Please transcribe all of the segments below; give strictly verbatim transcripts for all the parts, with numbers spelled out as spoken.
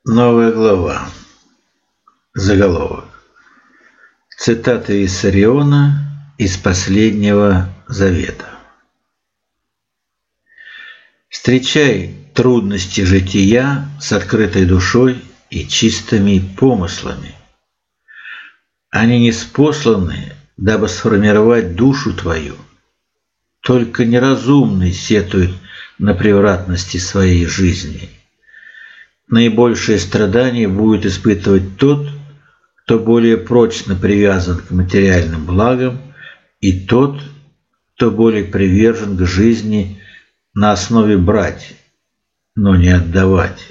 Новая глава. Заголовок. Цитата Виссариона из Последнего Завета. Встречай трудности жития с открытой душой и чистыми помыслами. Они ниспосланы, дабы сформировать душу твою. Только неразумный сетует на превратности своей жизни. Наибольшее страдание будет испытывать тот, кто более прочно привязан к материальным благам, и тот, кто более привержен к жизни на основе брать, но не отдавать.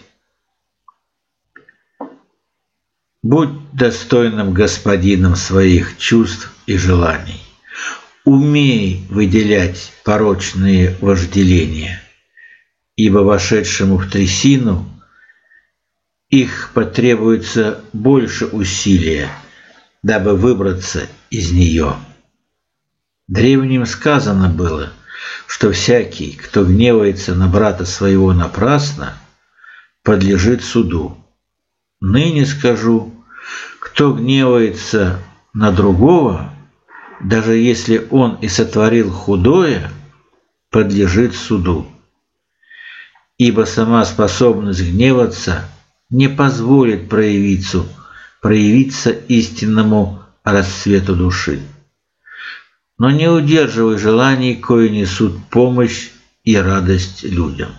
Будь достойным господином своих чувств и желаний. Умей выделять порочные вожделения, ибо вошедшему в трясину их потребуется больше усилия, дабы выбраться из нее. Древним сказано было, что всякий, кто гневается на брата своего напрасно, подлежит суду. Ныне скажу, кто гневается на другого, даже если он и сотворил худое, подлежит суду. Ибо сама способность гневаться не позволит проявиться, проявиться истинному расцвету души. Но не удерживай желаний, кои несут помощь и радость людям.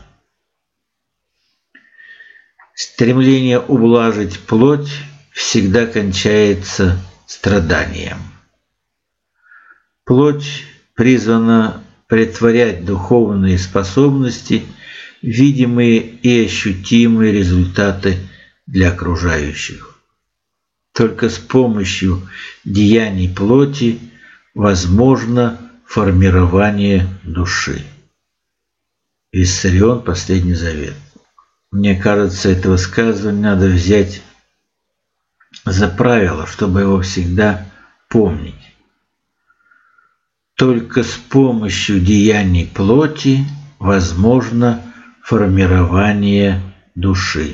Стремление ублажить плоть всегда кончается страданием. Плоть призвана претворять духовные способности в видимые и ощутимые результаты для окружающих. Только с помощью деяний плоти возможно формирование души. Виссарион, Последний Завет. Мне кажется, это высказывание надо взять за правило, чтобы его всегда помнить. Только с помощью деяний плоти возможно формирование души.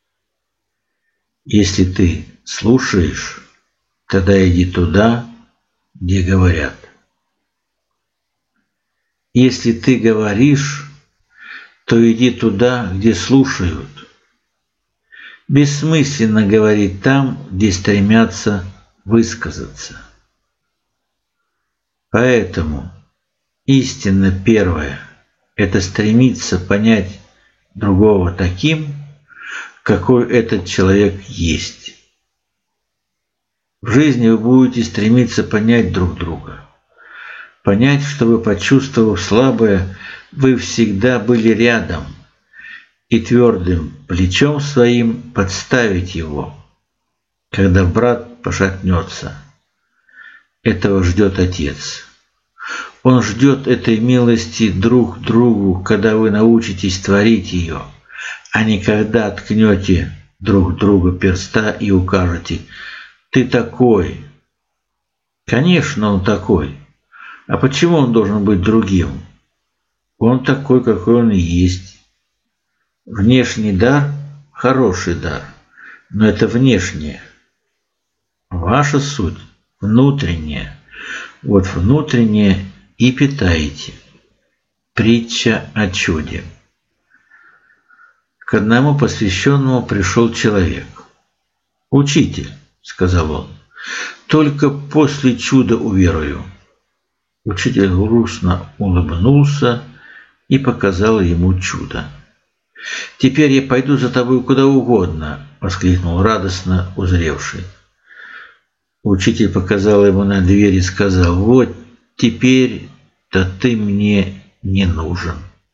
Если ты слушаешь, тогда иди туда, где говорят. Если ты говоришь, то иди туда, где слушают. Бессмысленно говорить там, где стремятся высказаться. Поэтому истина первая – это стремиться понять другого таким, какой этот человек есть. В жизни вы будете стремиться понять друг друга. Понять, чтобы, почувствовав слабое, вы всегда были рядом и твердым плечом своим подставить его, когда брат пошатнется. Этого ждет Отец. Он ждет этой милости друг к другу, когда вы научитесь творить ее, а не когда ткнете друг другу перста и укажете: «Ты такой». Конечно, он такой. А почему он должен быть другим? Он такой, какой он и есть. Внешний дар – хороший дар, но это внешнее. Ваша суть – внутренняя. Вот внутреннее и питаете. Притча о чуде. К одному посвященному пришел человек. «Учитель», – сказал он, – «только после чуда уверую». Учитель грустно улыбнулся и показал ему чудо. «Теперь я пойду за тобой куда угодно», – воскликнул радостно узревший. Учитель показал ему на дверь и сказал: «Вот теперь-то ты мне не нужен».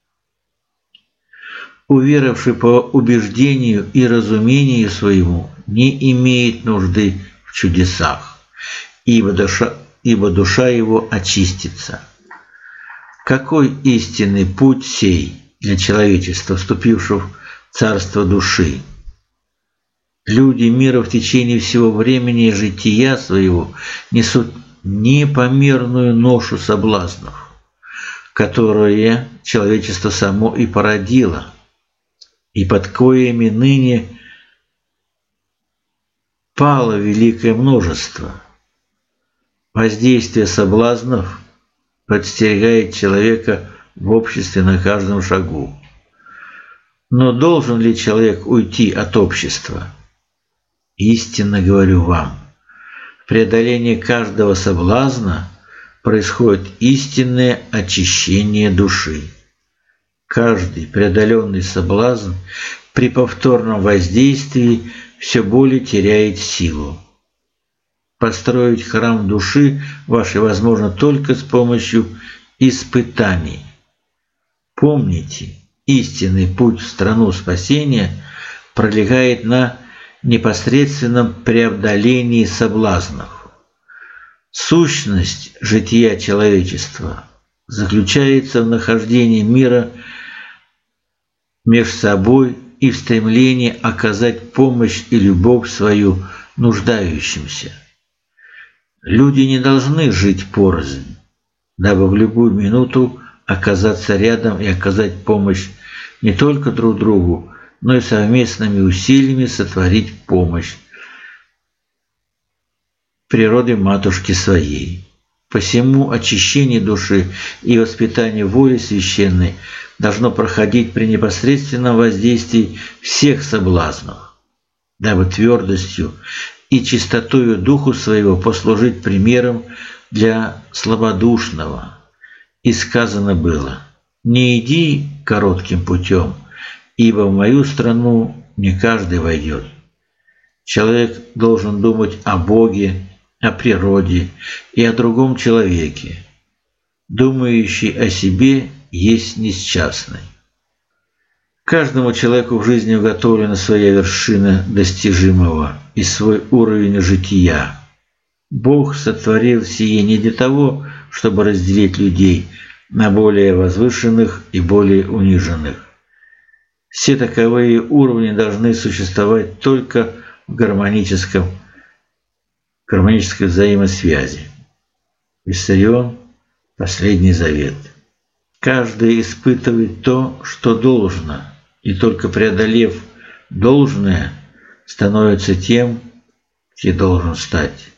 Уверовавший по убеждению и разумению своему не имеет нужды в чудесах, ибо душа, ибо душа его очистится. Какой истинный путь сей для человечества, вступившего в царство души? Люди мира в течение всего времени жития своего несут непомерную ношу соблазнов, которые человечество само и породило, и под коями ныне пало великое множество. Воздействие соблазнов подстерегает человека в обществе на каждом шагу. Но должен ли человек уйти от общества? Истинно говорю вам, в преодолении каждого соблазна происходит истинное очищение души. Каждый преодоленный соблазн при повторном воздействии все более теряет силу. Построить храм души вашей возможно только с помощью испытаний. Помните, истинный путь в страну спасения пролегает на непосредственном преодолении соблазнов. Сущность жития человечества заключается в нахождении мира между собой и в стремлении оказать помощь и любовь свою нуждающимся. Люди не должны жить порознь, дабы в любую минуту оказаться рядом и оказать помощь не только друг другу, но и совместными усилиями сотворить помощь природе матушки своей. Посему очищение души и воспитание воли священной должно проходить при непосредственном воздействии всех соблазнов, дабы твердостью и чистотою духу своего послужить примером для слабодушного. И сказано было: «Не иди коротким путем, ибо в мою страну не каждый войдет». Человек должен думать о Боге, о природе и о другом человеке. Думающий о себе есть несчастный. Каждому человеку в жизни уготовлена своя вершина достижимого и свой уровень жития. Бог сотворил сие не для того, чтобы разделить людей на более возвышенных и более униженных. Все таковые уровни должны существовать только в гармоническом, гармонической взаимосвязи. Виссарион, Последний завет. Каждый испытывает то, что должно, и только преодолев должное, становится тем, кем должен стать.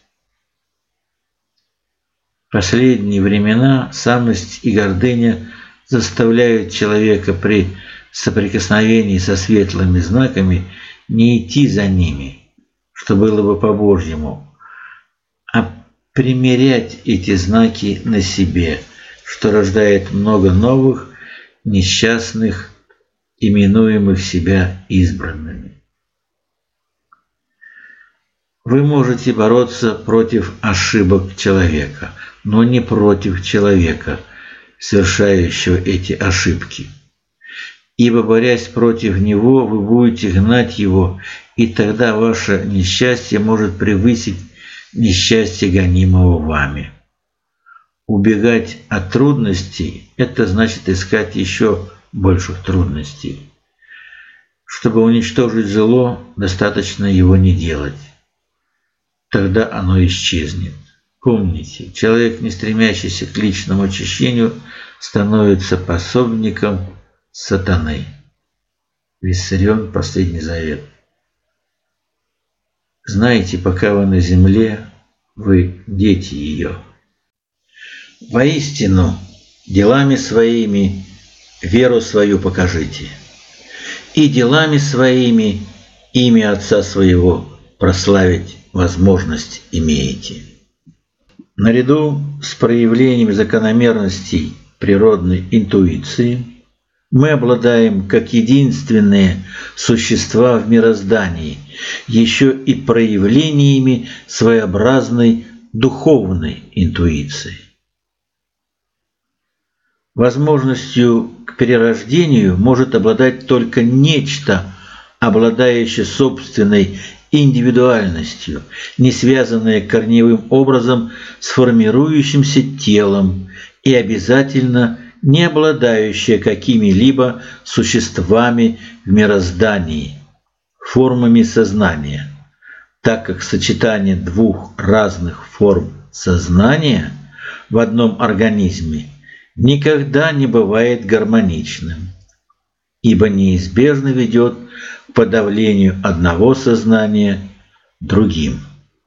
В последние времена самость и гордыня заставляют человека при соприкосновении со светлыми знаками не идти за ними, что было бы по-божьему, а примерять эти знаки на себе, что рождает много новых, несчастных, именуемых себя избранными. Вы можете бороться против ошибок человека, но не против человека, совершающего эти ошибки. Ибо, борясь против него, вы будете гнать его, и тогда ваше несчастье может превысить несчастье, гонимого вами. Убегать от трудностей – это значит искать еще больших трудностей. Чтобы уничтожить зло, достаточно его не делать. Тогда оно исчезнет. Помните, человек, не стремящийся к личному очищению, становится пособником сатаны. Виссарион, Последний завет. Знайте, пока вы на земле, вы дети ее. Воистину, делами своими веру свою покажите, и делами своими имя Отца своего прославить возможность имеете. Наряду с проявлением закономерностей природной интуиции мы обладаем, как единственные существа в мироздании, еще и проявлениями своеобразной духовной интуиции. Возможностью к перерождению может обладать только нечто, обладающее собственной индивидуальностью, не связанное корневым образом с формирующимся телом и обязательно не обладающее какими-либо существами в мироздании, формами сознания, так как сочетание двух разных форм сознания в одном организме никогда не бывает гармоничным, ибо неизбежно ведет к подавлению одного сознания другим.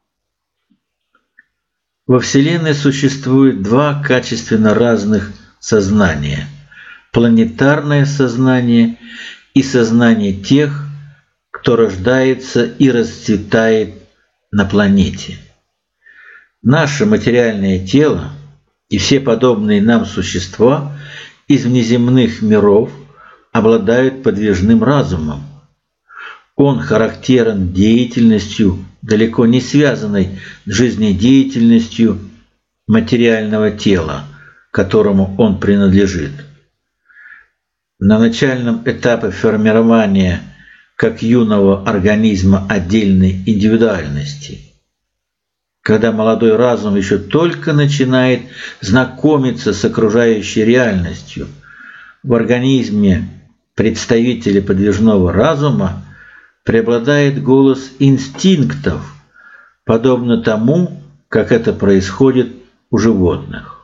Во Вселенной существует два качественно разных сознания – планетарное сознание и сознание тех, кто рождается и расцветает на планете. Наше материальное тело и все подобные нам существа из внеземных миров обладают подвижным разумом. Он характерен деятельностью, далеко не связанной с жизнедеятельностью материального тела, которому он принадлежит. На начальном этапе формирования как юного организма отдельной индивидуальности, когда молодой разум еще только начинает знакомиться с окружающей реальностью, в организме представителя подвижного разума преобладает голос инстинктов, подобно тому, как это происходит у животных.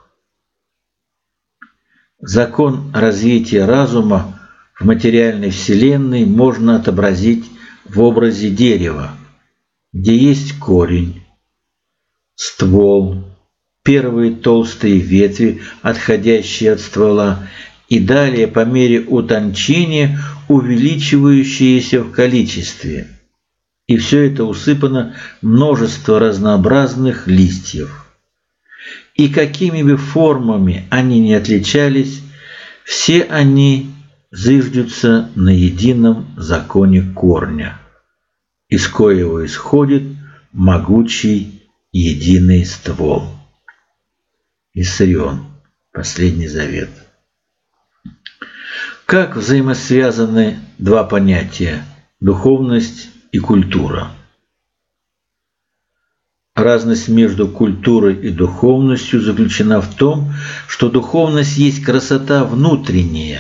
Закон развития разума в материальной вселенной можно отобразить в образе дерева, где есть корень, ствол, первые толстые ветви, отходящие от ствола, и далее по мере утончения увеличивающиеся в количестве. И все это усыпано множеством разнообразных листьев. И какими бы формами они ни отличались, все они зыждутся на едином законе корня, из коего исходит могучий единый ствол. Иссарион. Последний завет. Как взаимосвязаны два понятия – духовность и культура? Разность между культурой и духовностью заключена в том, что духовность есть красота внутренняя,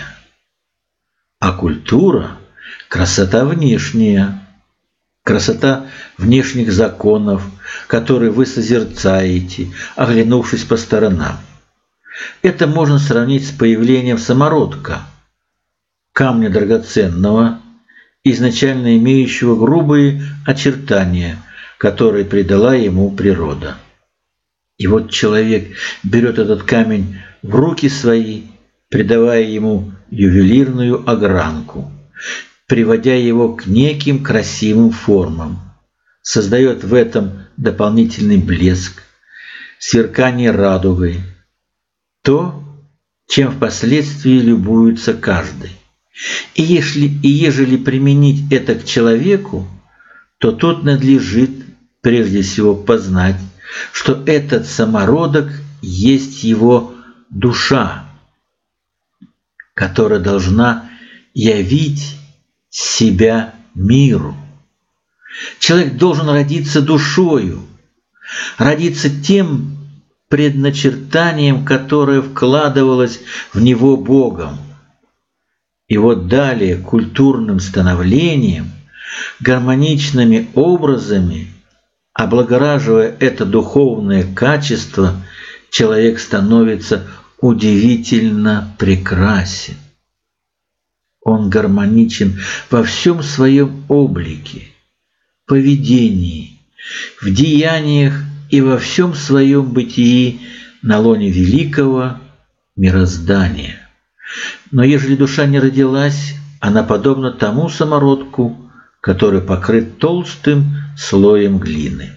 а культура – красота внешняя, красота внешних законов, которые вы созерцаете, оглянувшись по сторонам. Это можно сравнить с появлением самородка, камня драгоценного, изначально имеющего грубые очертания, которые придала ему природа. И вот человек берет этот камень в руки свои, придавая ему ювелирную огранку, приводя его к неким красивым формам, создает в этом дополнительный блеск, сверкание радугой, то, чем впоследствии любуется каждый. И если, и ежели применить это к человеку, то тот надлежит прежде всего познать, что этот самородок есть его душа, которая должна явить себя миру. Человек должен родиться душою, родиться тем предначертанием, которое вкладывалось в него Богом. И вот далее культурным становлением, гармоничными образами, облагораживая это духовное качество, человек становится удивительно прекрасен. Он гармоничен во всем своем облике, поведении, в деяниях и во всем своем бытии на лоне великого мироздания. Но ежели душа не родилась, она подобна тому самородку, который покрыт толстым слоем глины.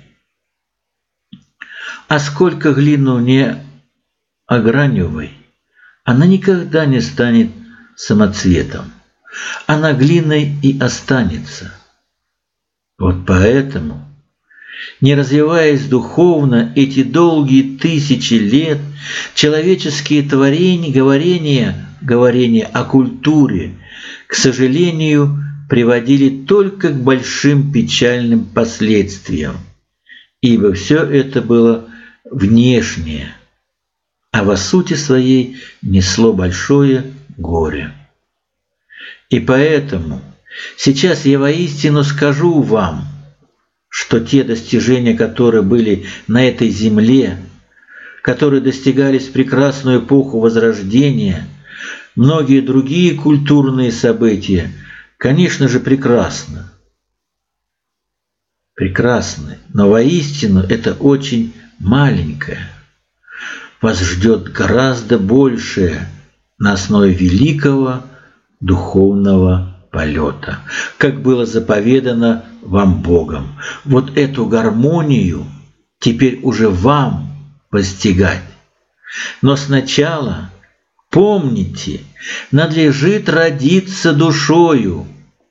А сколько глину не огранивай, она никогда не станет самоцветом. Она глиной и останется. Вот поэтому, не развиваясь духовно эти долгие тысячи лет, человеческие творения, говорения, говорения о культуре, к сожалению, приводили только к большим печальным последствиям, ибо все это было внешнее, а во сути своей несло большое горе. И поэтому сейчас я воистину скажу вам, что те достижения, которые были на этой земле, которые достигались в прекрасную эпоху Возрождения, многие другие культурные события, конечно же, прекрасно. прекрасны, но воистину это очень маленькое. Вас ждет гораздо большее на основе великого духовного полета, как было заповедано вам Богом. Вот эту гармонию теперь уже вам постигать. Но сначала, помните, надлежит родиться душою.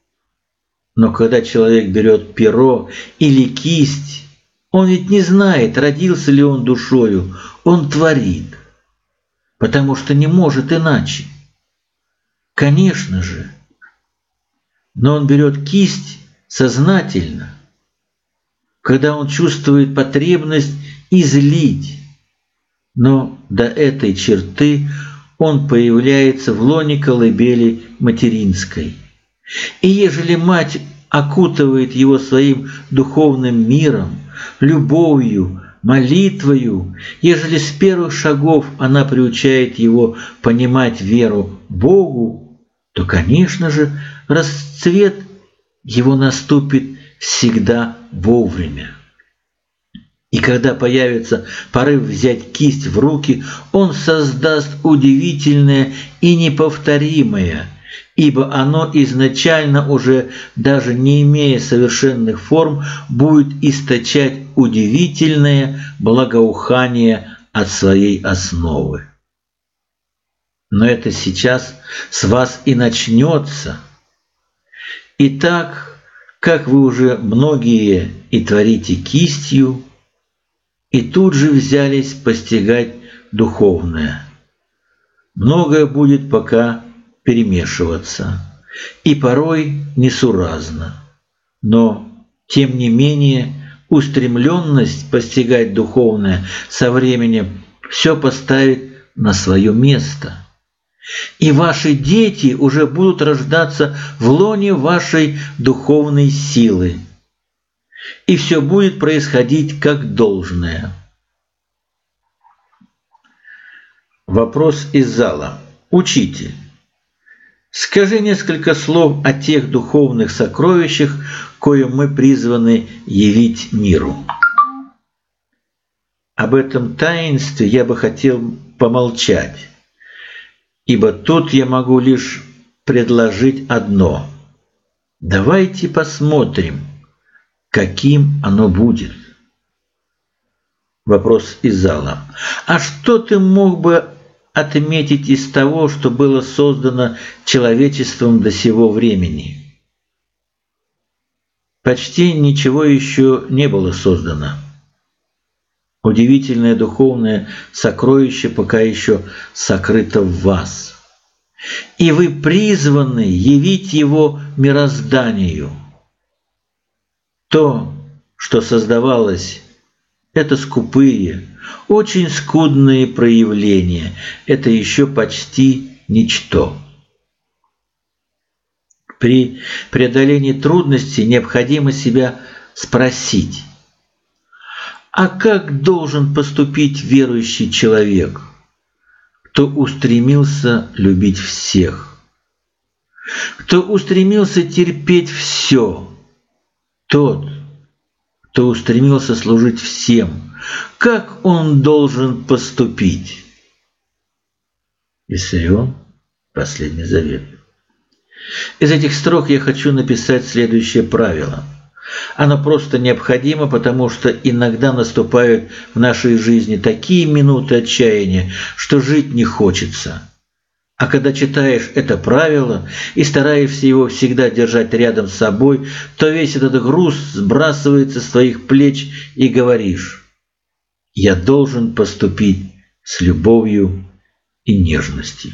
Но когда человек берет перо или кисть, он ведь не знает, родился ли он душою, он творит, потому что не может иначе. Конечно же, но он берет кисть сознательно, когда он чувствует потребность излить, но до этой черты он появляется в лоне колыбели материнской. И ежели мать окутывает его своим духовным миром, любовью, молитвою, ежели с первых шагов она приучает его понимать веру Богу, то, конечно же, расцвет его наступит всегда вовремя. И когда появится порыв взять кисть в руки, он создаст удивительное и неповторимое, ибо оно изначально уже, даже не имея совершенных форм, будет источать удивительное благоухание от своей основы. Но это сейчас с вас и начнется. И так, как вы уже многие и творите кистью, и тут же взялись постигать духовное. Многое будет пока перемешиваться, и порой несуразно, но, тем не менее, устремленность постигать духовное со временем все поставит на свое место. И ваши дети уже будут рождаться в лоне вашей духовной силы, и все будет происходить как должное. Вопрос из зала. Учитель, скажи несколько слов о тех духовных сокровищах, коим мы призваны явить миру. Об этом таинстве я бы хотел помолчать, ибо тут я могу лишь предложить одно. Давайте посмотрим, каким оно будет. Вопрос из зала. А что ты мог бы отметить из того, что было создано человечеством до сего времени? Почти ничего еще не было создано. Удивительное духовное сокровище пока еще сокрыто в вас. И вы призваны явить его мирозданию. То, что создавалось, это скупые, очень скудные проявления, это еще почти ничто. При преодолении трудностей необходимо себя спросить, а как должен поступить верующий человек, кто устремился любить всех, кто устремился терпеть все, тот, кто устремился служить всем, как он должен поступить? Виссарион, Последний Завет. Из этих строк я хочу написать следующее правило. Оно просто необходимо, потому что иногда наступают в нашей жизни такие минуты отчаяния, что жить не хочется. А когда читаешь это правило и стараешься его всегда держать рядом с собой, то весь этот груз сбрасывается с твоих плеч и говоришь: «Я должен поступить с любовью и нежностью».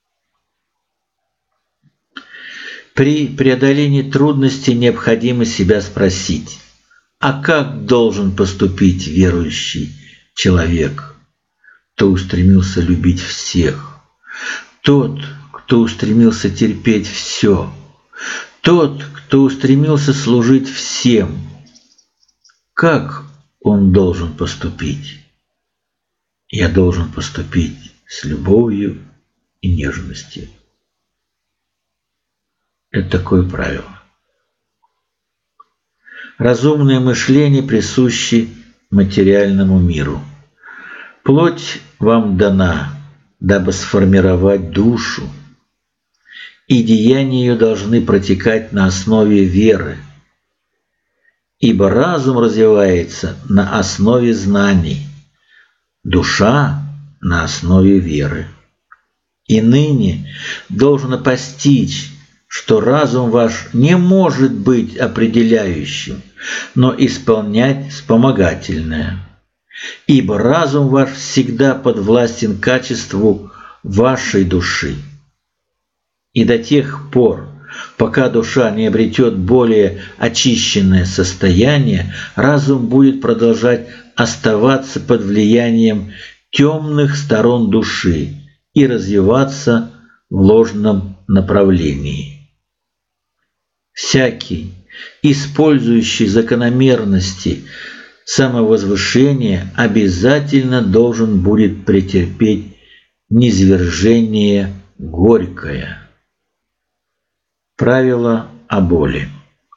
При преодолении трудностей необходимо себя спросить, а как должен поступить верующий человек, кто устремился любить всех? Тот, кто устремился терпеть все, тот, кто устремился служить всем, как он должен поступить? Я должен поступить с любовью и нежностью. Это такое правило. Разумное мышление присуще материальному миру. Плоть вам дана, дабы сформировать душу, и деяния ее должны протекать на основе веры, ибо разум развивается на основе знаний, душа на основе веры. И ныне должно постичь, что разум ваш не может быть определяющим, но исполнять вспомогательное, ибо разум ваш всегда подвластен качеству вашей души. И до тех пор, пока душа не обретет более очищенное состояние, разум будет продолжать оставаться под влиянием темных сторон души и развиваться в ложном направлении. Всякий, использующий закономерности самовозвышения, обязательно должен будет претерпеть низвержение горькое. Правило о боли.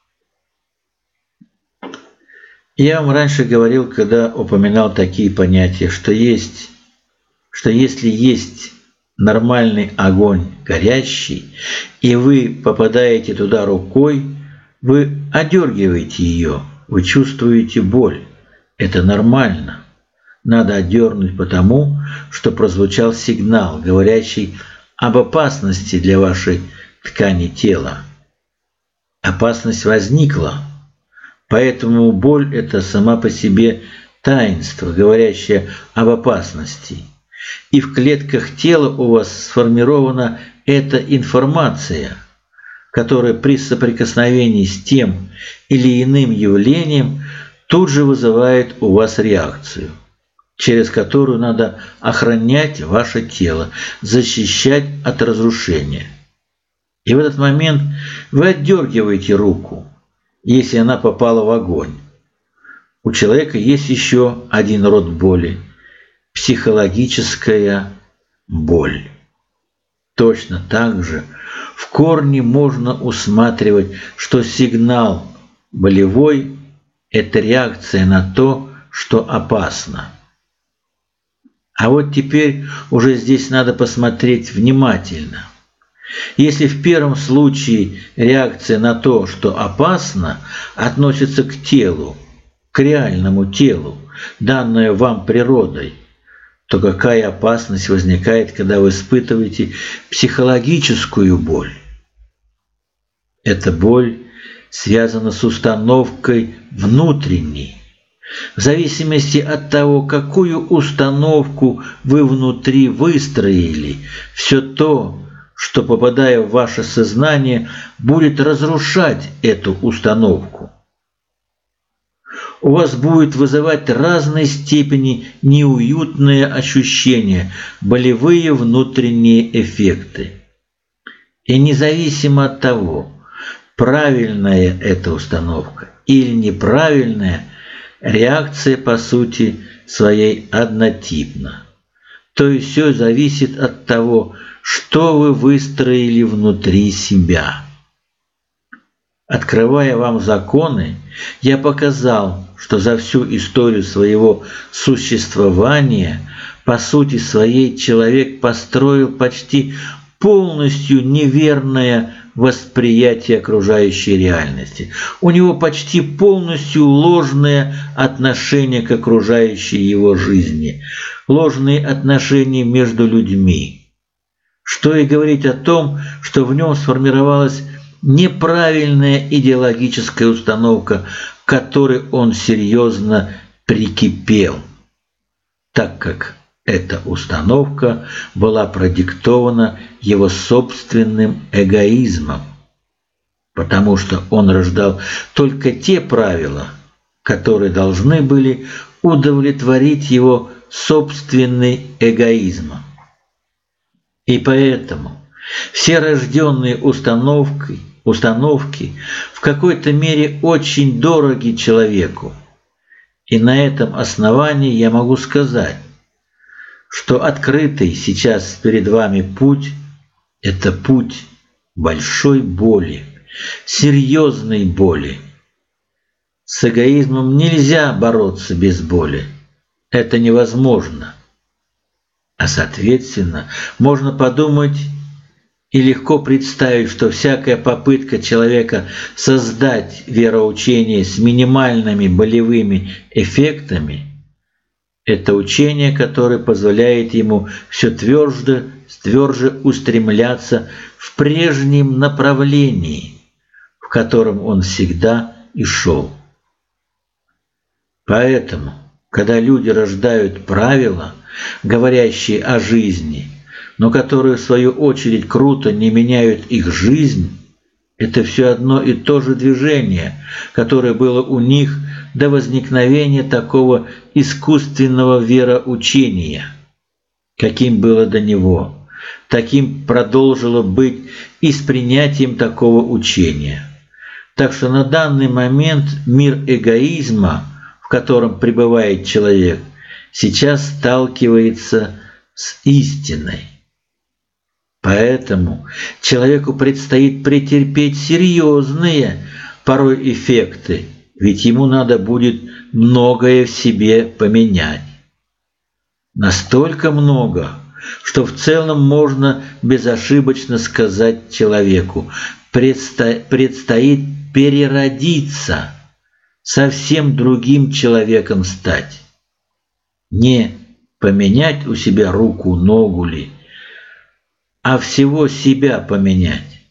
Я вам раньше говорил, когда упоминал такие понятия, что есть, что если есть нормальный огонь горящий, и вы попадаете туда рукой, вы одергиваете ее, вы чувствуете боль. Это нормально. Надо отдернуть потому, что прозвучал сигнал, говорящий об опасности для вашей ткани тела. Опасность возникла, поэтому боль – это сама по себе таинство, говорящее об опасности. И в клетках тела у вас сформирована эта информация, которая при соприкосновении с тем или иным явлением тут же вызывает у вас реакцию, через которую надо охранять ваше тело, защищать от разрушения. И в этот момент вы отдергиваете руку, если она попала в огонь. У человека есть еще один род боли – психологическая боль. Точно так же в корне можно усматривать, что сигнал болевой – это реакция на то, что опасно. А вот теперь уже здесь надо посмотреть внимательно. Если в первом случае реакция на то, что опасно, относится к телу, к реальному телу, данное вам природой, то какая опасность возникает, когда вы испытываете психологическую боль? Эта боль связана с установкой внутренней. В зависимости от того, какую установку вы внутри выстроили, все то, что, попадая в ваше сознание, будет разрушать эту установку. У вас будет вызывать разной степени неуютные ощущения, болевые внутренние эффекты. И независимо от того, правильная эта установка или неправильная, реакция по сути своей однотипна. То есть все зависит от того, что вы выстроили внутри себя. Открывая вам законы, я показал, что за всю историю своего существования, по сути своей, человек построил почти полностью неверное восприятие окружающей реальности. У него почти полностью ложное отношение к окружающей его жизни, ложные отношения между людьми. Что и говорить о том, что в нем сформировалась неправильная идеологическая установка, к которой он серьезно прикипел, так как эта установка была продиктована его собственным эгоизмом, потому что он рождал только те правила, которые должны были удовлетворить его собственный эгоизм. И поэтому все рожденные установки, установки в какой-то мере очень дороги человеку. И на этом основании я могу сказать, что открытый сейчас перед вами путь – это путь большой боли, серьезной боли. С эгоизмом нельзя бороться без боли. Это невозможно. А соответственно, можно подумать и легко представить, что всякая попытка человека создать вероучение с минимальными болевыми эффектами – это учение, которое позволяет ему все тверже, тверже устремляться в прежнем направлении, в котором он всегда и шел. Поэтому, когда люди рождают правила, говорящие о жизни, но которые, в свою очередь, круто не меняют их жизнь, это все одно и то же движение, которое было у них до возникновения такого искусственного вероучения, каким было до него, таким продолжило быть и с принятием такого учения. Так что на данный момент мир эгоизма, в котором пребывает человек, сейчас сталкивается с истиной. Поэтому человеку предстоит претерпеть серьезные порой эффекты, ведь ему надо будет многое в себе поменять. Настолько много, что в целом можно безошибочно сказать человеку: предстоит переродиться, совсем другим человеком стать. Не поменять у себя руку, ногу ли, а всего себя поменять.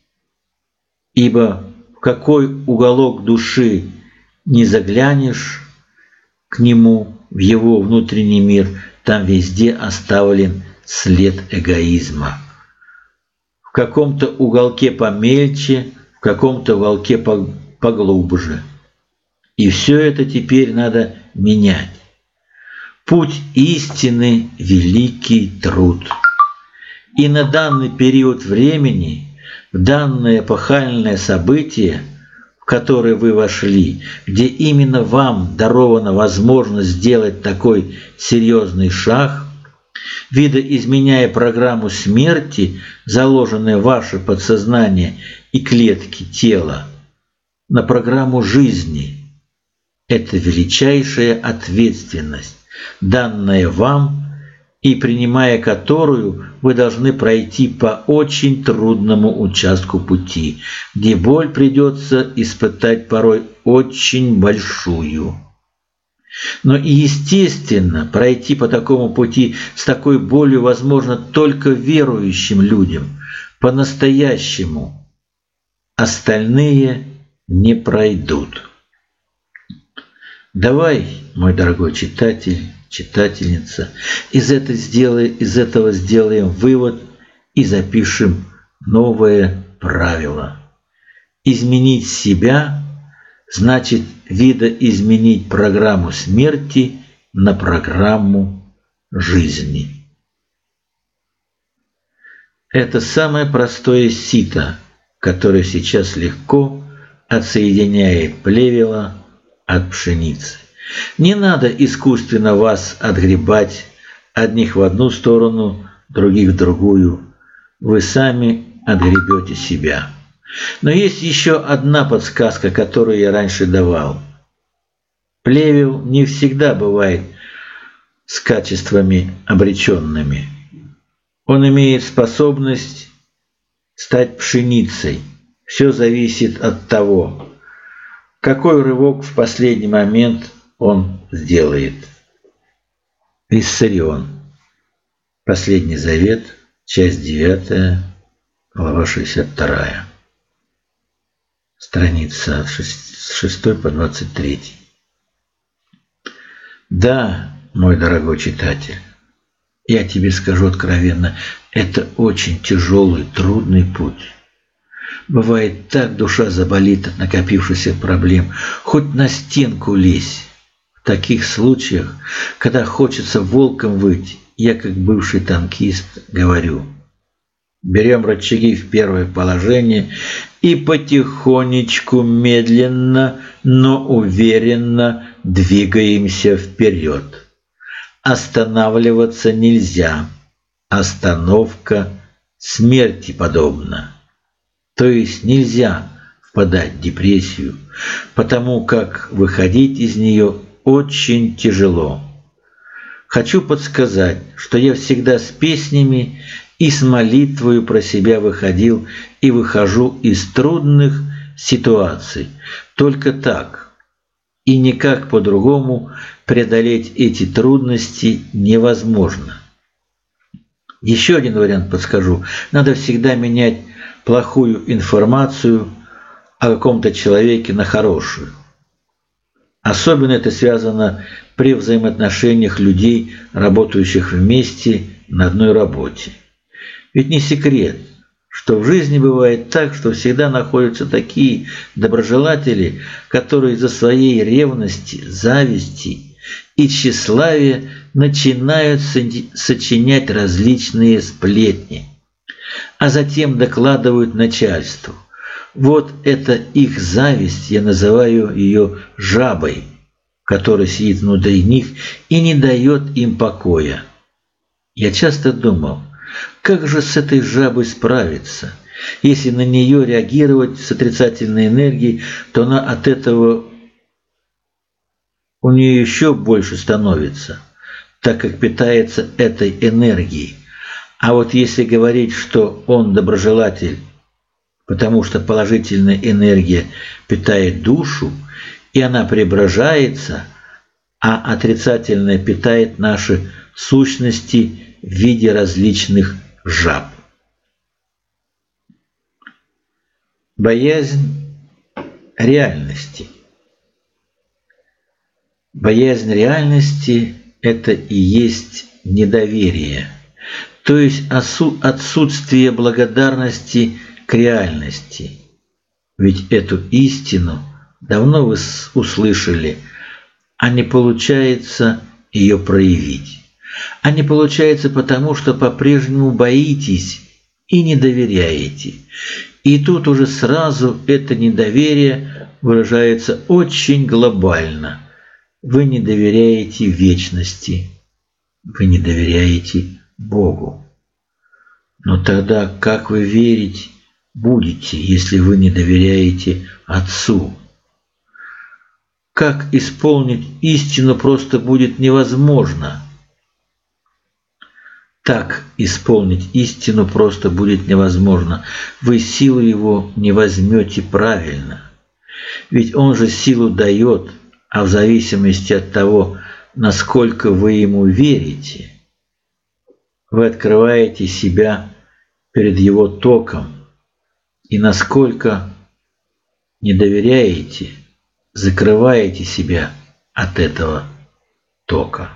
Ибо в какой уголок души не заглянешь к нему, в его внутренний мир, там везде оставлен след эгоизма. В каком-то уголке помельче, в каком-то уголке поглубже. И все это теперь надо менять. Путь истины – великий труд. И на данный период времени, в данное эпохальное событие, в которое вы вошли, где именно вам дарована возможность сделать такой серьезный шаг, видоизменяя программу смерти, заложенную в ваше подсознание и клетки тела, на программу жизни, это величайшая ответственность, данная вам, и принимая которую вы должны пройти по очень трудному участку пути, где боль придется испытать порой очень большую. Но и естественно, пройти по такому пути с такой болью возможно только верующим людям, по-настоящему. Остальные не пройдут. Давай, мой дорогой читатель, читательница, из этого сделаем, из этого сделаем вывод и запишем новое правило. Изменить себя значит видоизменить программу смерти на программу жизни. Это самое простое сито, которое сейчас легко отсоединяет плевела от пшеницы. Не надо искусственно вас отгребать, одних в одну сторону, других в другую. Вы сами отгребете себя. Но есть еще одна подсказка, которую я раньше давал. Плевел не всегда бывает с качествами обреченными. Он имеет способность стать пшеницей. Все зависит от того, какой рывок в последний момент он сделает. Виссарион. Последний завет, часть девятая, глава шестьдесят вторая. Страница с шестой по двадцать третий. Да, мой дорогой читатель, я тебе скажу откровенно, это очень тяжелый, трудный путь. Бывает, так душа заболит от накопившихся проблем, хоть на стенку лезь. В таких случаях, когда хочется волком выть, я, как бывший танкист, говорю: берем рычаги в первое положение и потихонечку, медленно, но уверенно двигаемся вперед. Останавливаться нельзя. Остановка смерти подобна. То есть нельзя в впадать в депрессию, потому как выходить из нее очень тяжело. Хочу подсказать, что я всегда с песнями и с молитвою про себя выходил и выхожу из трудных ситуаций. Только так и никак по-другому преодолеть эти трудности невозможно. Еще один вариант подскажу. Надо всегда менять плохую информацию о каком-то человеке на хорошую. Особенно это связано при взаимоотношениях людей, работающих вместе на одной работе. Ведь не секрет, что в жизни бывает так, что всегда находятся такие доброжелатели, которые из-за своей ревности, зависти и тщеславия начинают сочинять различные сплетни, а затем докладывают начальству. Вот это их зависть, я называю ее жабой, которая сидит внутри них и не дает им покоя. Я часто думал, как же с этой жабой справиться? Если на нее реагировать с отрицательной энергией, то она от этого у нее еще больше становится, так как питается этой энергией. А вот если говорить, что он доброжелатель, потому что положительная энергия питает душу, и она преображается, а отрицательная питает наши сущности в виде различных жаб. Боязнь реальности. Боязнь реальности – это и есть недоверие, то есть отсутствие благодарности к реальности. Ведь эту истину давно вы услышали, а не получается ее проявить. А не получается потому, что по-прежнему боитесь и не доверяете. И тут уже сразу это недоверие выражается очень глобально. Вы не доверяете вечности, вы не доверяете Богу. Но тогда как вы верить будете, если вы не доверяете Отцу? Как исполнить истину просто будет невозможно. Так исполнить истину просто будет невозможно. Вы силу его не возьмете правильно. Ведь он же силу дает, а в зависимости от того, насколько вы ему верите, вы открываете себя перед его током, и насколько не доверяете, закрываете себя от этого тока.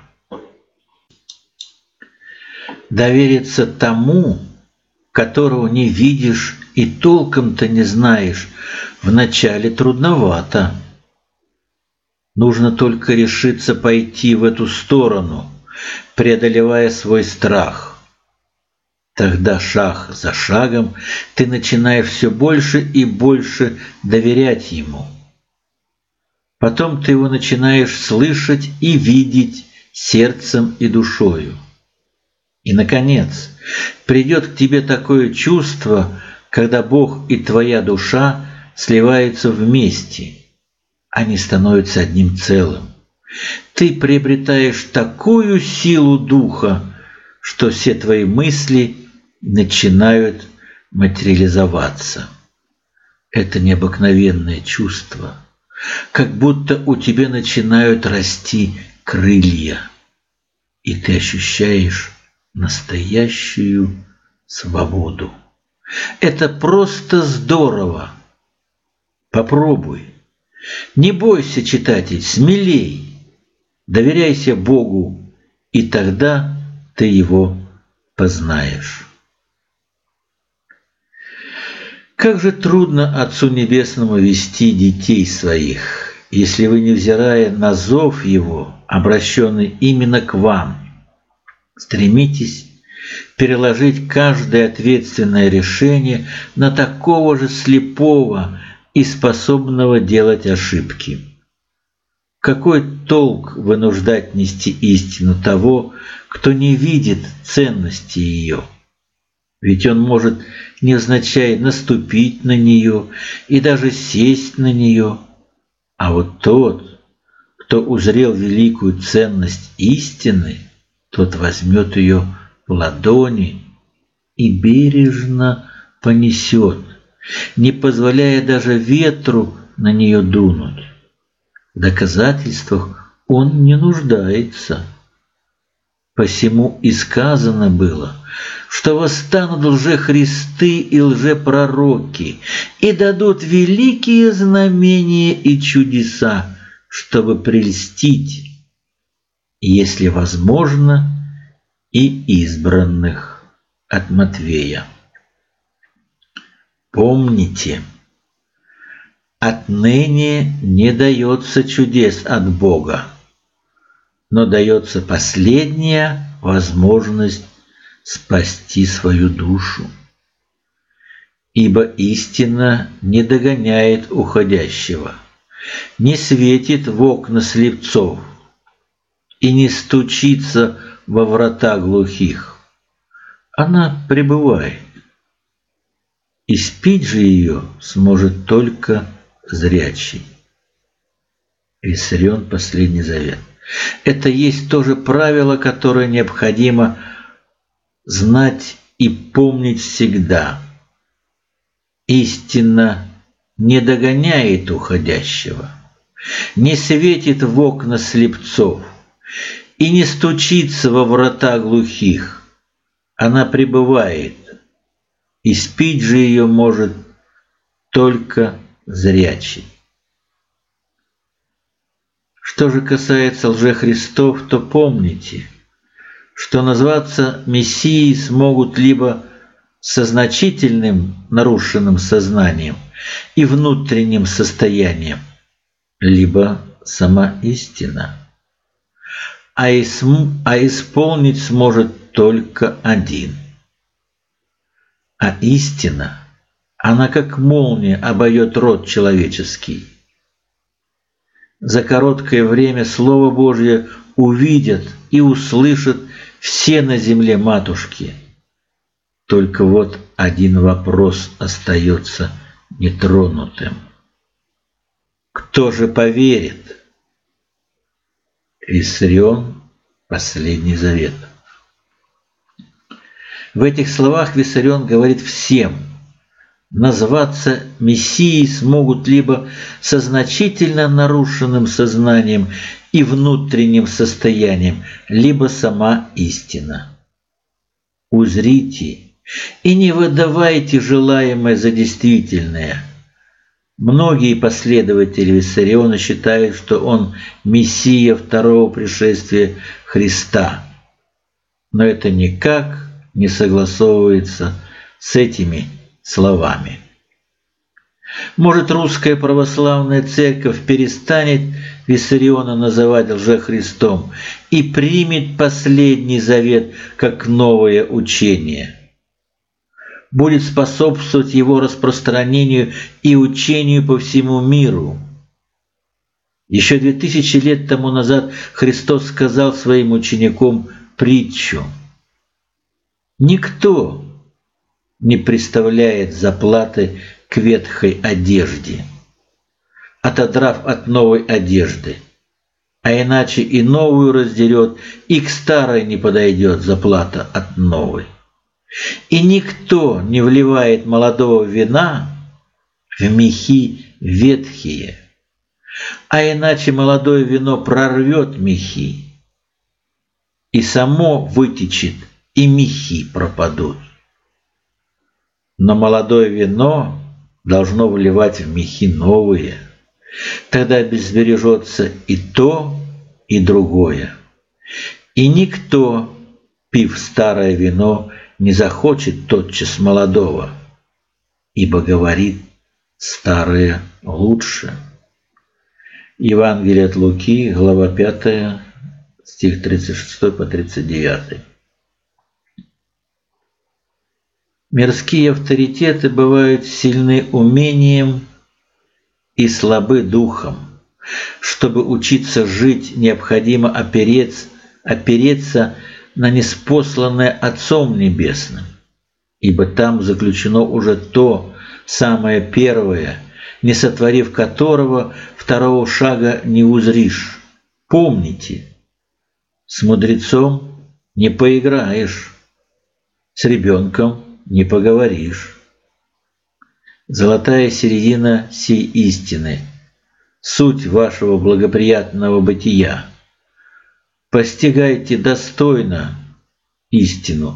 Довериться тому, которого не видишь и толком-то не знаешь, вначале трудновато. Нужно только решиться пойти в эту сторону, преодолевая свой страх. Тогда шаг за шагом ты начинаешь все больше и больше доверять ему. Потом ты его начинаешь слышать и видеть сердцем и душою. И, наконец, придет к тебе такое чувство, когда Бог и твоя душа сливаются вместе. Они становятся одним целым. Ты приобретаешь такую силу духа, что все твои мысли начинают материализоваться. Это необыкновенное чувство, как будто у тебя начинают расти крылья, и ты ощущаешь настоящую свободу. Это просто здорово. Попробуй. Не бойся, читатель, смелей. Доверяйся Богу, и тогда ты его познаешь. Как же трудно Отцу Небесному вести детей своих, если вы, невзирая на зов Его, обращенный именно к вам, стремитесь переложить каждое ответственное решение на такого же слепого и способного делать ошибки. Какой толк вынуждать нести истину того, кто не видит ценности ее? Ведь он может невзначай наступить на нее и даже сесть на нее. А вот тот, кто узрел великую ценность истины, тот возьмет ее в ладони и бережно понесет, не позволяя даже ветру на нее дунуть. В доказательствах он не нуждается. Посему и сказано было, что восстанут лжехристы и лжепророки, и дадут великие знамения и чудеса, чтобы прельстить, если возможно, и избранных. От Матвея. Помните, отныне не дается чудес от Бога, но дается последняя возможность спасти свою душу. Ибо истина не догоняет уходящего, не светит в окна слепцов и не стучится во врата глухих. Она пребывает, и спить же ее сможет только зрячий. Виссарион, Последний Завет. Это есть то же правило, которое необходимо знать и помнить всегда. Истина не догоняет уходящего, не светит в окна слепцов и не стучится во врата глухих. Она пребывает, и спить же ее может только зрячий. Что же касается лжехристов, то помните, что назваться Мессией смогут либо со значительным нарушенным сознанием и внутренним состоянием, либо сама истина. А, исм, а исполнить сможет только один. А истина, она как молния обойдет род человеческий. За короткое время Слово Божье увидят и услышат все на земле матушки. Только вот один вопрос остается нетронутым. Кто же поверит? Виссарион, Последний Завет. В этих словах Виссарион говорит всем: назваться Мессией смогут либо со значительно нарушенным сознанием и внутренним состоянием, либо сама истина. Узрите и не выдавайте желаемое за действительное. Многие последователи Виссариона считают, что он Мессия второго пришествия Христа, но это никак не согласовывается с этими словами. Может, русская православная церковь перестанет Виссариона называть лжехристом и примет Последний Завет как новое учение, будет способствовать его распространению и учению по всему миру. Еще две тысячи лет тому назад Христос сказал своим ученикам притчу: «Никто не представляет заплаты к ветхой одежде, отодрав от новой одежды, а иначе и новую раздерет, и к старой не подойдет заплата от новой. И никто не вливает молодого вина в мехи ветхие, а иначе молодое вино прорвет мехи, и само вытечет, и мехи пропадут. Но молодое вино должно вливать в мехи новые, тогда обезбережется и то, и другое. И никто, пив старое вино, не захочет тотчас молодого, ибо говорит: старое лучше». Евангелие от Луки, глава пятая, стих тридцать шестой по тридцать девятый. Мирские авторитеты бывают сильны умением и слабы духом. Чтобы учиться жить, необходимо опереться, опереться на ниспосланное Отцом Небесным ибо там заключено уже то самое первое, не сотворив которого, второго шага не узришь. Помните, с мудрецом не поиграешь, с ребенком не поговоришь. Золотая середина сей истины, суть вашего благоприятного бытия. Постигайте достойно истину.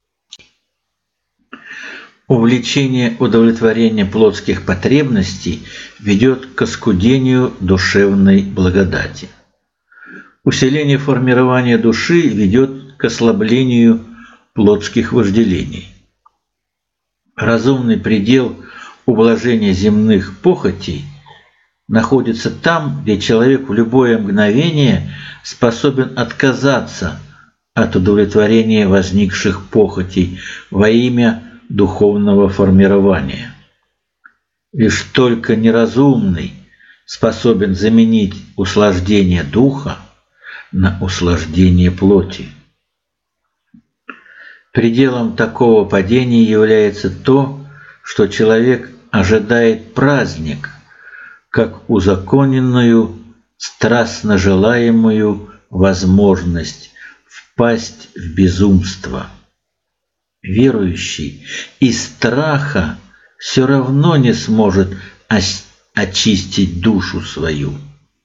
Увлечение удовлетворения плотских потребностей ведет к оскудению душевной благодати. Усиление формирования души ведет к ослаблению плотских вожделений. Разумный предел ублажения земных похотей находится там, где человек в любое мгновение способен отказаться от удовлетворения возникших похотей во имя духовного формирования. Лишь только неразумный способен заменить услаждение духа на услаждение плоти. Пределом такого падения является то, что человек ожидает праздник, как узаконенную, страстно желаемую возможность впасть в безумство. Верующий из страха все равно не сможет очистить душу свою.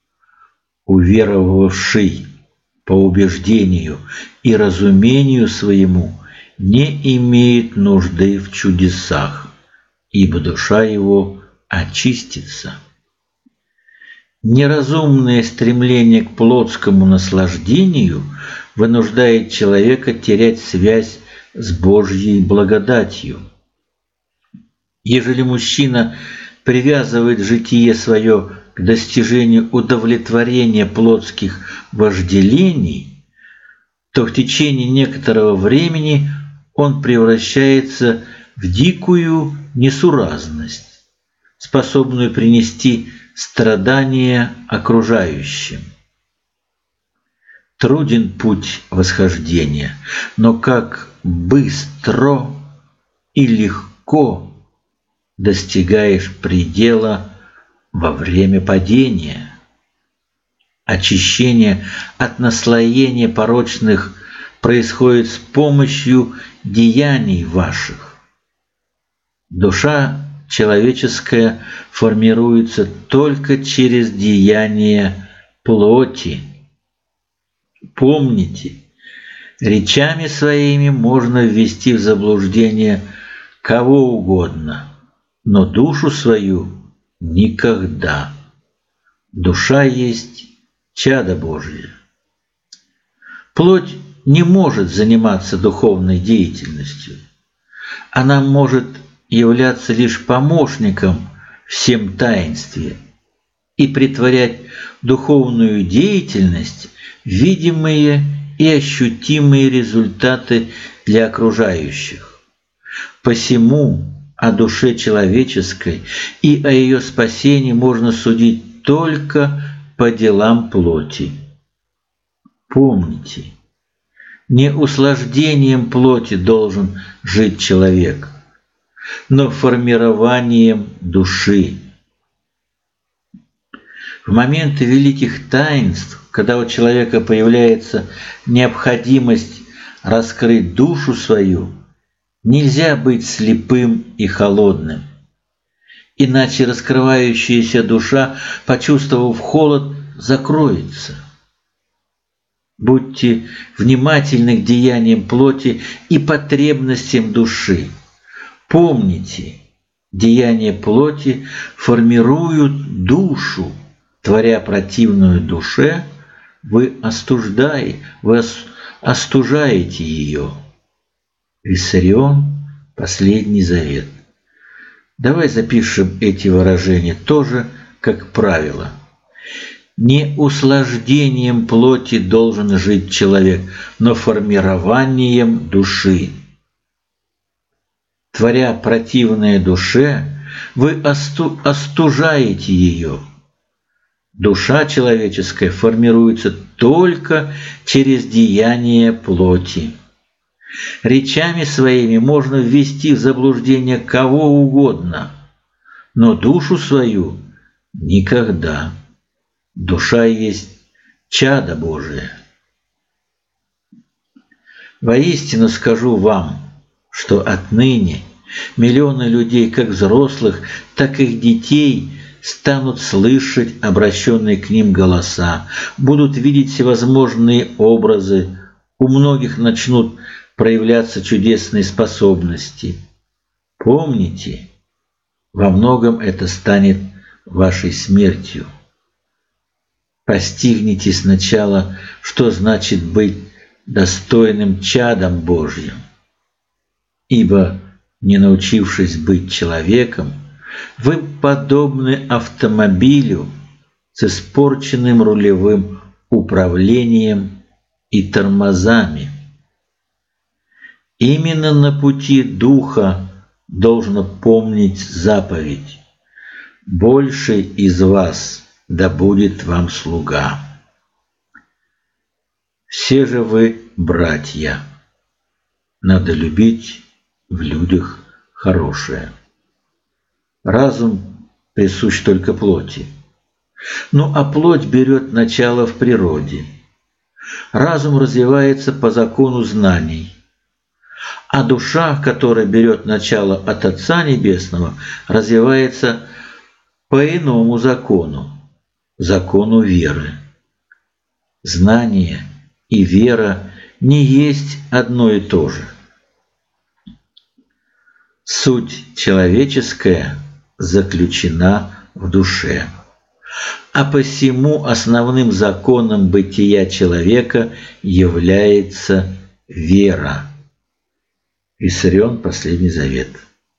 Уверовавший по убеждению и разумению своему не имеет нужды в чудесах, ибо душа его очистится. Неразумное стремление к плотскому наслаждению вынуждает человека терять связь с Божьей благодатью. Ежели мужчина привязывает житие свое к достижению удовлетворения плотских вожделений, то в течение некоторого времени он превращается в дикую несуразность, способную принести страдания окружающим. Труден путь восхождения, но как быстро и легко достигаешь предела во время падения. Очищение от наслоения порочных происходит с помощью деяний ваших. Душа человеческая формируется только через деяния плоти. Помните, речами своими можно ввести в заблуждение кого угодно, но душу свою никогда. Душа есть чадо Божие. Плоть не может заниматься духовной деятельностью. Она может являться лишь помощником в всем таинстве и претворять духовную деятельность в видимые и ощутимые результаты для окружающих. Посему о душе человеческой и о ее спасении можно судить только по делам плоти. Помните, не услаждением плоти должен жить человек, но формированием души. В моменты великих таинств, когда у человека появляется необходимость раскрыть душу свою, нельзя быть слепым и холодным. Иначе раскрывающаяся душа, почувствовав холод, закроется. Будьте внимательны к деяниям плоти и потребностям души. Помните, деяния плоти формируют душу. Творя противную душе, вы остуждаете, вы остужаете ее. Виссарион, Последний Завет. Давай запишем эти выражения тоже как правило. Не услаждением плоти должен жить человек, но формированием души. Творя противное душе, вы осту- остужаете ее. Душа человеческая формируется только через деяние плоти. Речами своими можно ввести в заблуждение кого угодно, но душу свою никогда. Душа есть чадо Божие. Воистину скажу вам, что отныне миллионы людей, как взрослых, так и их детей, станут слышать обращенные к ним голоса, будут видеть всевозможные образы, у многих начнут проявляться чудесные способности. Помните, во многом это станет вашей смертью. Постигните сначала, что значит быть достойным чадом Божьим, ибо, не научившись быть человеком, вы подобны автомобилю с испорченным рулевым управлением и тормозами. Именно на пути Духа должно помнить заповедь: «Больше из вас да будет вам слуга». Все же вы братья. Надо любить в людях хорошее. Разум присущ только плоти. Ну а плоть берет начало в природе. Разум развивается по закону знаний. А душа, которая берет начало от Отца Небесного, развивается по иному закону, закону веры. Знание и вера не есть одно и то же. Суть человеческая заключена в душе, а посему основным законом бытия человека является вера. Виссарион, Последний Завет.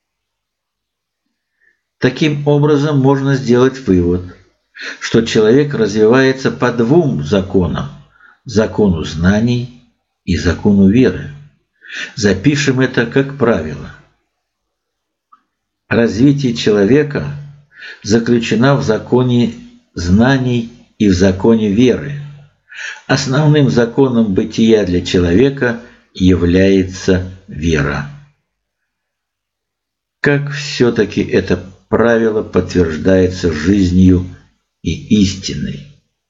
Таким образом, можно сделать вывод, что человек развивается по двум законам – закону знаний и закону веры. Запишем это как правило. Развитие человека заключено в законе знаний и в законе веры. Основным законом бытия для человека является вера. Как все-таки это правило подтверждается жизнью и истиной?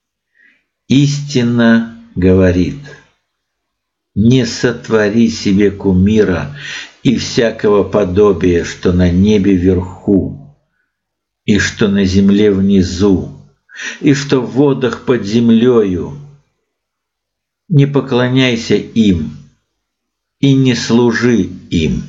Истина говорит: «Не сотвори себе кумира и всякого подобия, что на небе вверху, и что на земле внизу, и что в водах под землею. Не поклоняйся им и не служи им».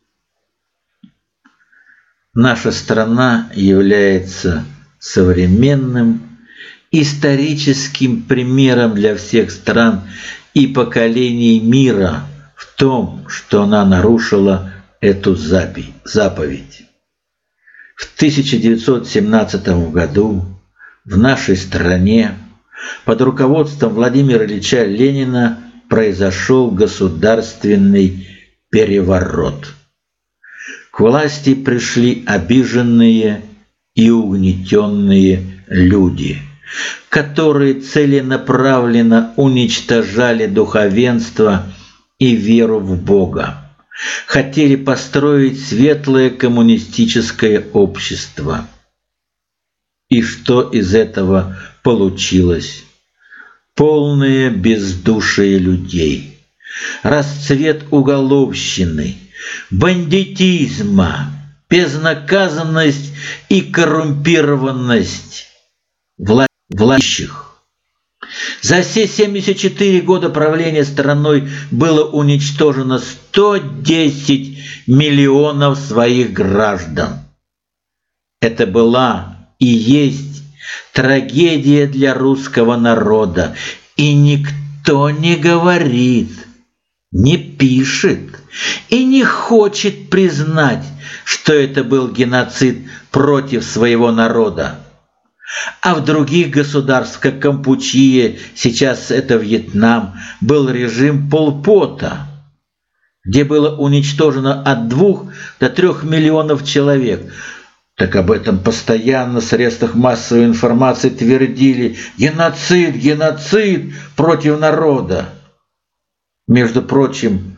Наша страна является современным историческим примером для всех стран и поколений мира в том, что она нарушила эту заповедь. В тысяча девятьсот семнадцатом году в нашей стране под руководством Владимира Ильича Ленина произошел государственный переворот. К власти пришли обиженные и угнетенные люди, которые целенаправленно уничтожали духовенство и веру в Бога, хотели построить светлое коммунистическое общество. И что из этого получилось? Полное бездушие людей, расцвет уголовщины, бандитизма, безнаказанность и коррумпированность властящих. За все семьдесят четыре года правления страной было уничтожено сто десять миллионов своих граждан. Это была и есть трагедия для русского народа, и никто не говорит, не пишет и не хочет признать, что это был геноцид против своего народа. А в других государствах, как Кампучия, сейчас это Вьетнам, был режим Пол Пота, где было уничтожено от двух до трех миллионов человек. Так об этом постоянно в средствах массовой информации твердили: геноцид, геноцид против народа. Между прочим,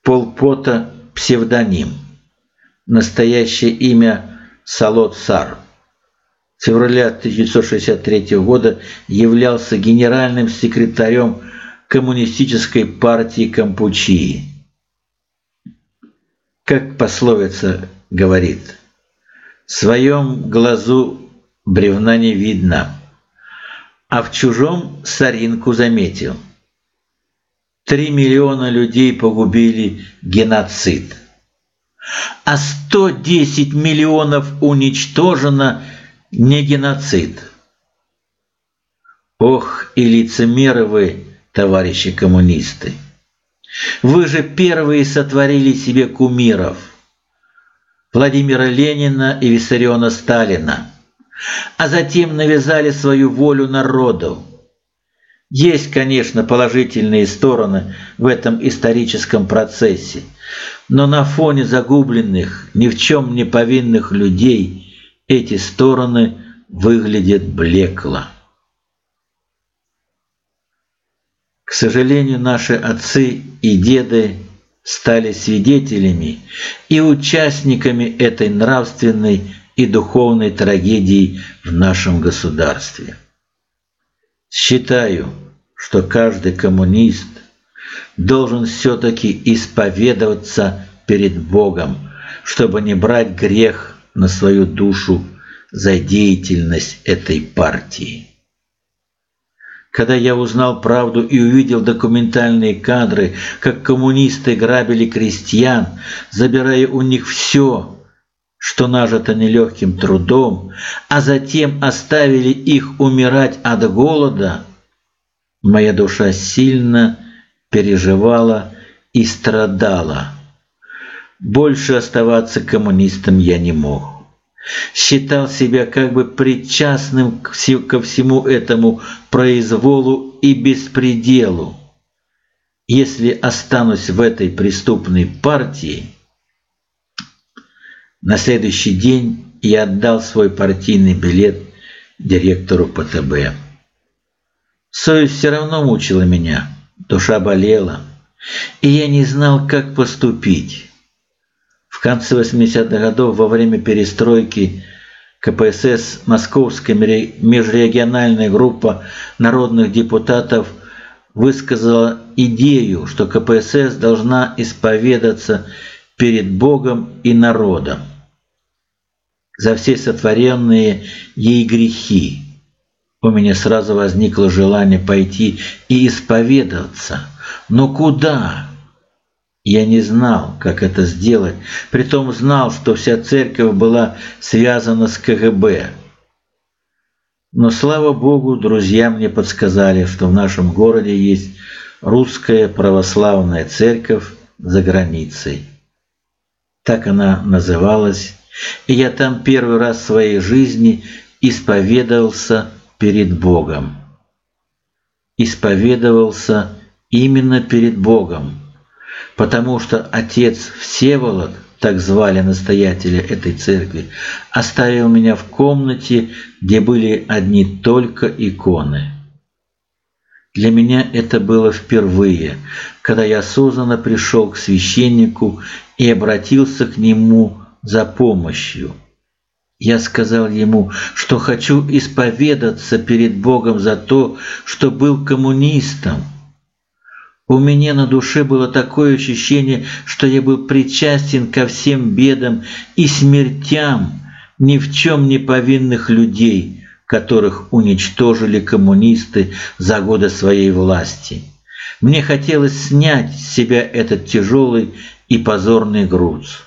Пол Пота – псевдоним. Настоящее имя – Салот Сар. С февраля тысяча девятьсот шестьдесят третьего года являлся генеральным секретарем Коммунистической партии Кампучии. Как пословица говорит, в своем глазу бревна не видно, а в чужом соринку заметил. Три миллиона людей погубили геноцид, а сто десять миллионов уничтожено не геноцид. Ох, и лицемеры вы, товарищи коммунисты! Вы же первые сотворили себе кумиров Владимира Ленина и Виссариона Сталина, а затем навязали свою волю народу. Есть, конечно, положительные стороны в этом историческом процессе, но на фоне загубленных, ни в чем не повинных людей эти стороны выглядят блекло. К сожалению, наши отцы и деды стали свидетелями и участниками этой нравственной и духовной трагедии в нашем государстве. Считаю, что каждый коммунист должен все-таки исповедоваться перед Богом, чтобы не брать грех на свою душу за деятельность этой партии. Когда я узнал правду и увидел документальные кадры, как коммунисты грабили крестьян, забирая у них все, что нажито нелегким трудом, а затем оставили их умирать от голода, моя душа сильно переживала и страдала. Больше оставаться коммунистом я не мог. Считал себя как бы причастным ко всему этому произволу и беспределу. Если останусь в этой преступной партии, на следующий день я отдал свой партийный билет директору ПТБ. Совесть все равно мучила меня, душа болела, и я не знал, как поступить. В конце восьмидесятых годов, во время перестройки, ка пэ эс эс, Московская межрегиональная группа народных депутатов, высказала идею, что ка пэ эс эс должна исповедаться перед Богом и народом за все сотворенные ей грехи. У меня сразу возникло желание пойти и исповедоваться. Но куда? Я не знал, как это сделать, притом знал, что вся церковь была связана с ка гэ бэ. Но, слава Богу, друзья мне подсказали, что в нашем городе есть русская православная церковь за границей. Так она называлась, и я там первый раз в своей жизни исповедовался перед Богом. Исповедовался именно перед Богом, потому что отец Всеволод, так звали настоятеля этой церкви, оставил меня в комнате, где были одни только иконы. Для меня это было впервые, когда я осознанно пришел к священнику и обратился к нему за помощью. Я сказал ему, что хочу исповедаться перед Богом за то, что был коммунистом. У меня на душе было такое ощущение, что я был причастен ко всем бедам и смертям ни в чем не повинных людей, которых уничтожили коммунисты за годы своей власти. Мне хотелось снять с себя этот тяжелый и позорный груз.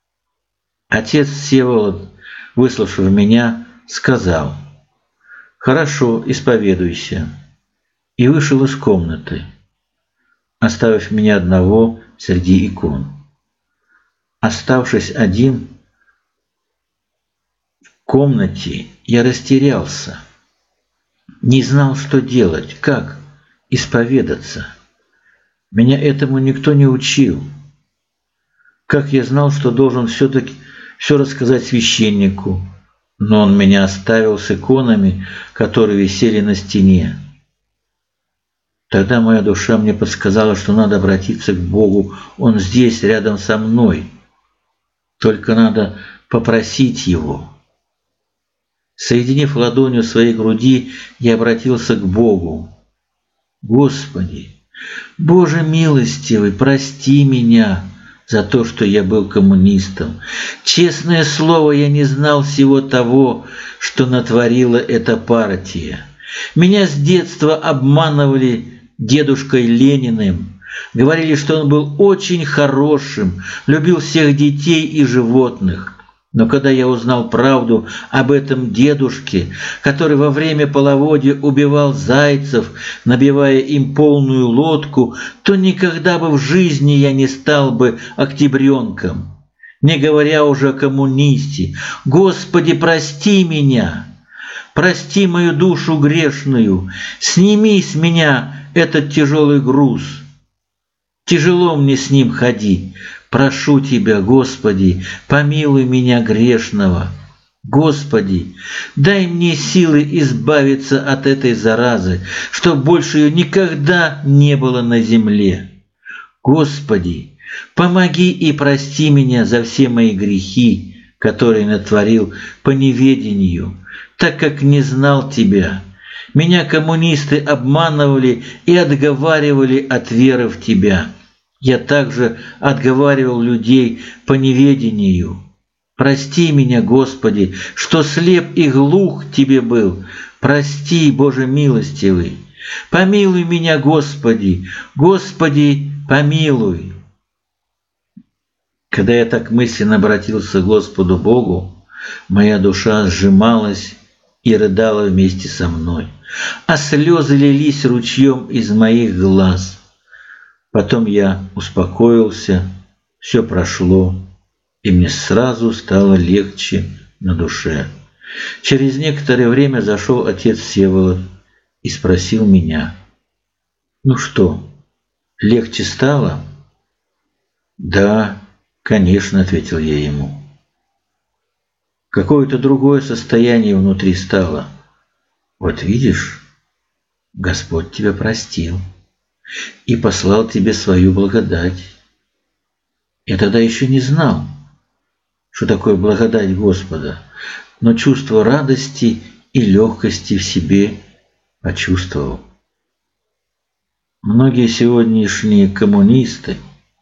Отец Всеволод, выслушав меня, сказал: «Хорошо, исповедуйся», и вышел из комнаты, оставив меня одного среди икон. Оставшись один в комнате, я растерялся, не знал, что делать, как исповедаться. Меня этому никто не учил. Как я знал, что должен все-таки все рассказать священнику, но он меня оставил с иконами, которые висели на стене. Тогда моя душа мне подсказала, что надо обратиться к Богу. Он здесь, рядом со мной. Только надо попросить Его. Соединив ладонью своей груди, я обратился к Богу. Господи, Боже милостивый, прости меня за то, что я был коммунистом. Честное слово, я не знал всего того, что натворила эта партия. Меня с детства обманывали дедушкой Лениным. Говорили, что он был очень хорошим, любил всех детей и животных. Но когда я узнал правду об этом дедушке, который во время половодья убивал зайцев, набивая им полную лодку, то никогда бы в жизни я не стал бы октябренком, не говоря уже о коммунисте. Господи, прости меня, прости мою душу грешную, сними с меня этот тяжелый груз. Тяжело мне с ним ходить. Прошу Тебя, Господи, помилуй меня грешного. Господи, дай мне силы избавиться от этой заразы, чтоб больше ее никогда не было на земле. Господи, помоги и прости меня за все мои грехи, которые натворил по неведению, так как не знал Тебя. Меня коммунисты обманывали и отговаривали от веры в Тебя. Я также отговаривал людей по неведению. Прости меня, Господи, что слеп и глух Тебе был. Прости, Боже милостивый. Помилуй меня, Господи, Господи, помилуй. Когда я так мысленно обратился к Господу Богу, моя душа сжималась и рыдала вместе со мной, а слезы лились ручьем из моих глаз. Потом я успокоился, все прошло, и мне сразу стало легче на душе. Через некоторое время зашел отец Всеволод и спросил меня: «Ну что, легче стало?» «Да, конечно», — ответил я ему. «Какое-то другое состояние внутри стало. Вот видишь, Господь тебя простил и послал тебе свою благодать. Я тогда еще не знал, что такое благодать Господа, но чувство радости и легкости в себе почувствовал. Многие сегодняшние коммунисты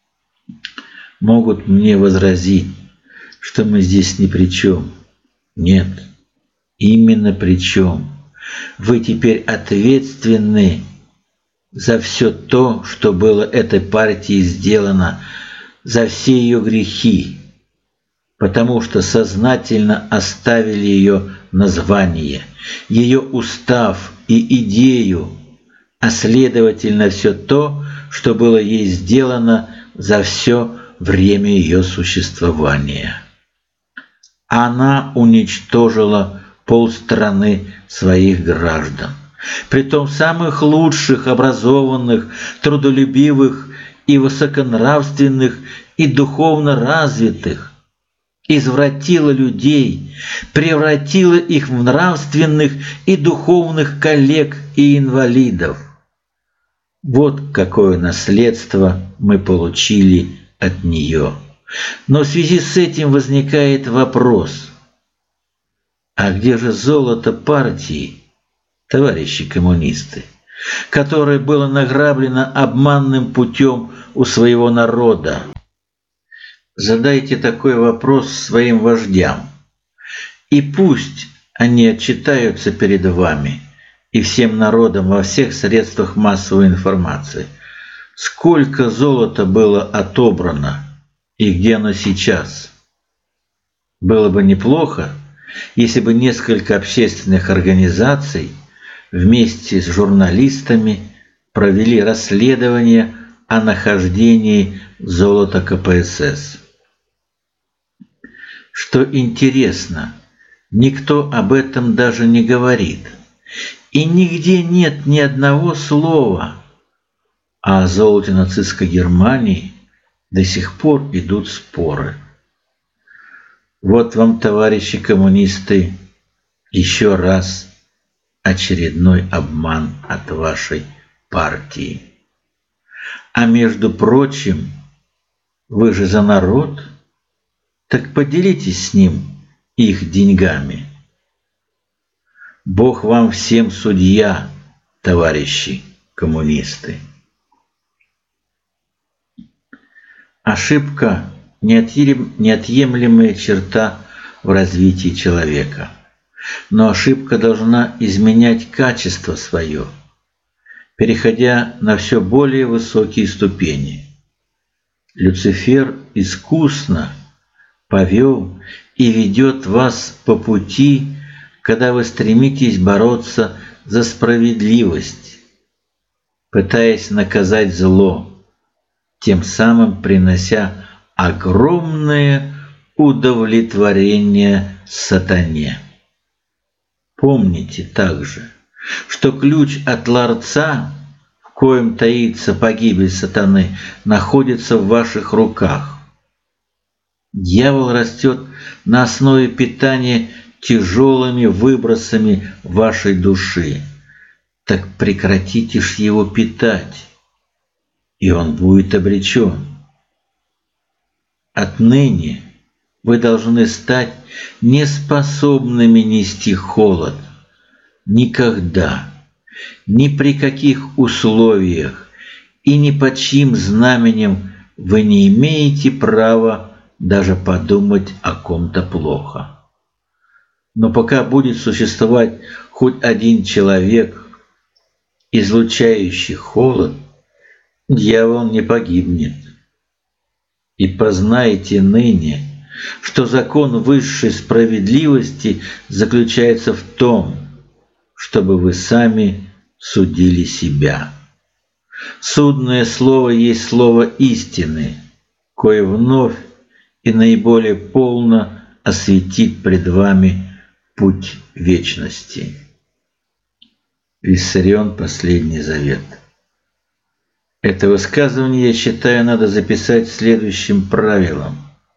могут мне возразить, что мы здесь ни при чем. Нет, именно при чем. Вы теперь ответственны за все то, что было этой партией сделано, за все ее грехи, потому что сознательно оставили ее название, ее устав и идею, а следовательно все то, что было ей сделано за все время ее существования. Она уничтожила полстраны своих граждан, притом самых лучших, образованных, трудолюбивых и высоконравственных и духовно развитых, извратила людей, превратила их в нравственных и духовных коллег и инвалидов. Вот какое наследство мы получили от нее. Но в связи с этим возникает вопрос: а где же золото партии, товарищи коммунисты, которое было награблено обманным путем у своего народа? Задайте такой вопрос своим вождям, и пусть они отчитаются перед вами и всем народом во всех средствах массовой информации, сколько золота было отобрано и где оно сейчас. Было бы неплохо, если бы несколько общественных организаций вместе с журналистами провели расследование о нахождении золота ка пэ эс эс. Что интересно, никто об этом даже не говорит, и нигде нет ни одного слова, а о золоте нацистской Германии до сих пор идут споры. Вот вам, товарищи коммунисты, еще раз очередной обман от вашей партии. А между прочим, вы же за народ, так поделитесь с ним их деньгами. Бог вам всем судья, товарищи коммунисты. Ошибка – неотъемлемая черта в развитии человека. Но ошибка должна изменять качество свое, переходя на все более высокие ступени. Люцифер искусно повел и ведет вас по пути, когда вы стремитесь бороться за справедливость, пытаясь наказать зло, тем самым принося огромное удовлетворение сатане. Помните также, что ключ от ларца, в коем таится погибель сатаны, находится в ваших руках. Дьявол растет на основе питания тяжелыми выбросами вашей души. Так прекратите ж его питать, и он будет обречен. Отныне вы должны стать неспособными нести холод. Никогда, ни при каких условиях и ни под чьим знаменем вы не имеете права даже подумать о ком-то плохо. Но пока будет существовать хоть один человек, излучающий холод, дьявол не погибнет. И познайте ныне, что закон высшей справедливости заключается в том, чтобы вы сами судили себя. Судное слово есть слово истины, кое вновь и наиболее полно осветит пред вами путь вечности. Виссарион «Последний завет». Это высказывание, я считаю, надо записать следующим правилом.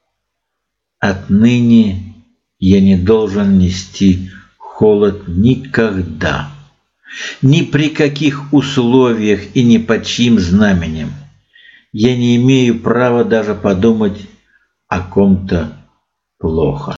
Отныне я не должен нести холод никогда, ни при каких условиях и ни под чьим знаменем. Я не имею права даже подумать о ком-то плохо.